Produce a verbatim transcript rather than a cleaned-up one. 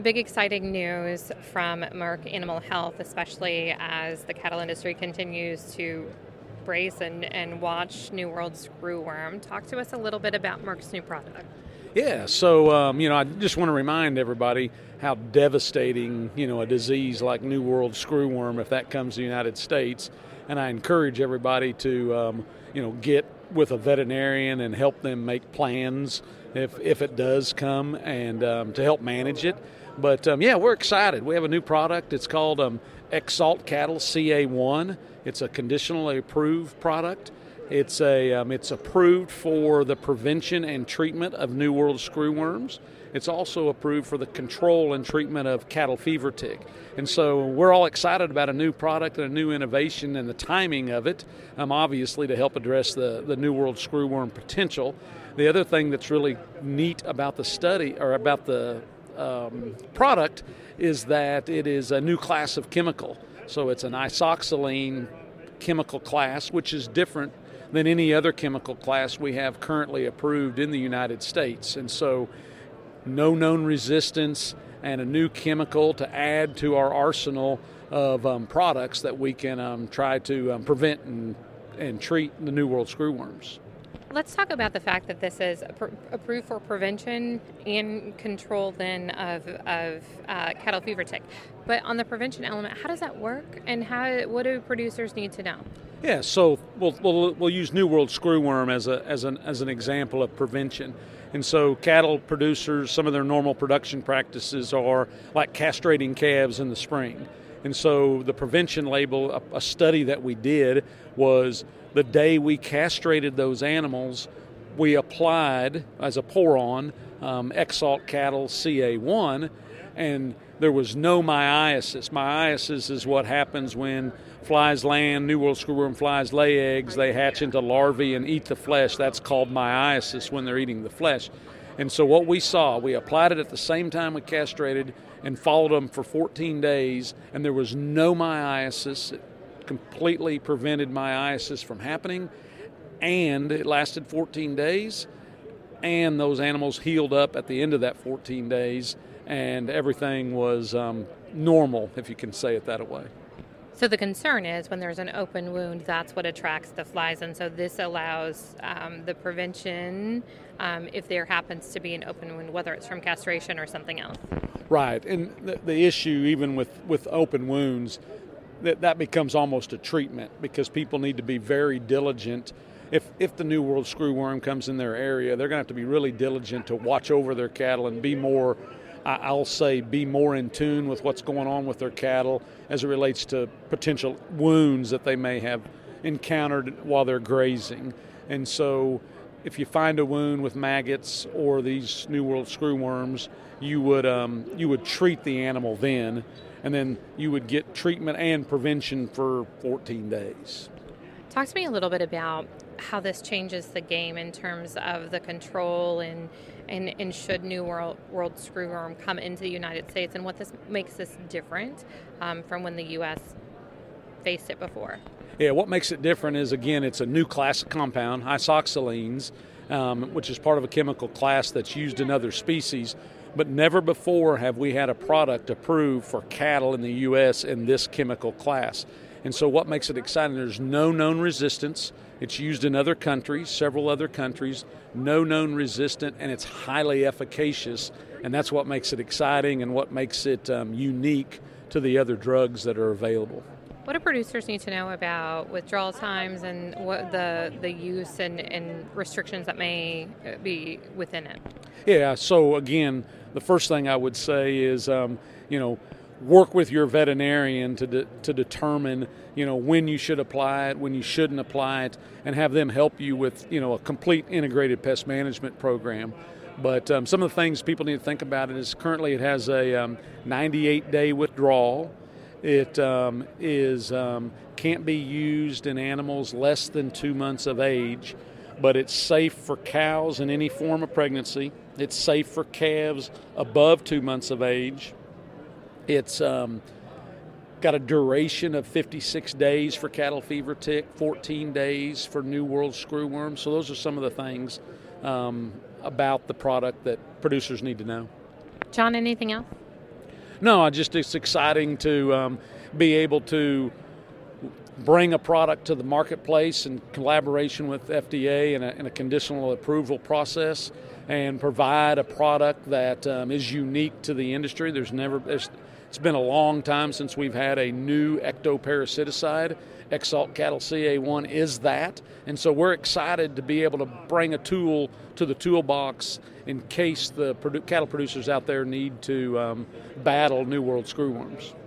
Big exciting news from Merck Animal Health, especially as the cattle industry continues to brace and, and watch New World screwworm. Talk to us a little bit about Merck's new product. Yeah, so, um, you know, I just want to remind everybody how devastating, you know, a disease like New World screwworm, if that comes to the United States. And I encourage everybody to, um, you know, get with a veterinarian and help them make plans if, if it does come and um, to help manage it. But, um, yeah, we're excited. We have a new product. It's called um, Exalt Cattle C A one. It's a conditionally approved product. It's a um, it's approved for the prevention and treatment of New World screwworms. It's also approved for the control and treatment of cattle fever tick. And so we're all excited about a new product and a new innovation and the timing of it, um, obviously to help address the, the New World screwworm potential. The other thing that's really neat about the study or about the um, product is that it is a new class of chemical. So it's an isoxaline chemical class, which is different than any other chemical class we have currently approved in the United States. And so no known resistance and a new chemical to add to our arsenal of um, products that we can um, try to um, prevent and, and treat the New World screwworms. Let's talk about the fact that this is approved for prevention and control then of, of uh, cattle fever tick. But on the prevention element, how does that work, and how what do producers need to know? Yeah, so we'll we'll, we'll use New World screwworm as a as an as an example of prevention. And so cattle producers, some of their normal production practices are like castrating calves in the spring. And so the prevention label, a, a study that we did was the day we castrated those animals, we applied as a pour-on um, Exalt Cattle C A one, and there was no myiasis. Myiasis is what happens when flies land, New World screwworm flies lay eggs, they hatch into larvae and eat the flesh. That's called myiasis when they're eating the flesh. And so what we saw, we applied it at the same time we castrated and followed them for fourteen days, and there was no myiasis. It completely prevented myiasis from happening, and it lasted fourteen days, and those animals healed up at the end of that fourteen days, and everything was um, normal, if you can say it that way. So the concern is when there's an open wound, that's what attracts the flies, and so this allows um, the prevention um, if there happens to be an open wound, whether it's from castration or something else. Right, and the, the issue even with, with open wounds, that, that becomes almost a treatment because people need to be very diligent. If if the New World screwworm comes in their area, they're going to have to be really diligent to watch over their cattle and be more, I'll say, be more in tune with what's going on with their cattle as it relates to potential wounds that they may have encountered while they're grazing. And so if you find a wound with maggots or these New World screwworms, you would um, you would treat the animal then, and then you would get treatment and prevention for fourteen days. Talk to me a little bit about how this changes the game in terms of the control and and, and should New World, World screwworm come into the United States, and what this makes this different um, from when the U S faced it before. Yeah, what makes it different is, again, it's a new class of compound, isoxalines, um, which is part of a chemical class that's used in other species. But never before have we had a product approved for cattle in the U S in this chemical class. And so what makes it exciting, there's no known resistance. It's used in other countries, several other countries, no known resistant, and it's highly efficacious. And that's what makes it exciting and what makes it um, unique to the other drugs that are available. What do producers need to know about withdrawal times and what the, the use and, and restrictions that may be within it? Yeah, so again, the first thing I would say is, um, you know, work with your veterinarian to de- to determine, you know, when you should apply it, when you shouldn't apply it, and have them help you with, you know, a complete integrated pest management program. But um, some of the things people need to think about it is currently it has a um, ninety-eight day withdrawal. It um, is um, can't be used in animals less than two months of age, but it's safe for cows in any form of pregnancy. It's safe for calves above two months of age. It's um, got a duration of fifty-six days for cattle fever tick, fourteen days for New World screwworm. So those are some of the things um, about the product that producers need to know. John, anything else? No, I just it's exciting to um, be able to bring a product to the marketplace in collaboration with F D A in a, in a conditional approval process, and provide a product that um, is unique to the industry. There's never there's, it's been a long time since we've had a new ectoparasiticide. Exalt Cattle C A one is that, and so we're excited to be able to bring a tool to the toolbox in case the produ- cattle producers out there need to um, battle New World screwworms.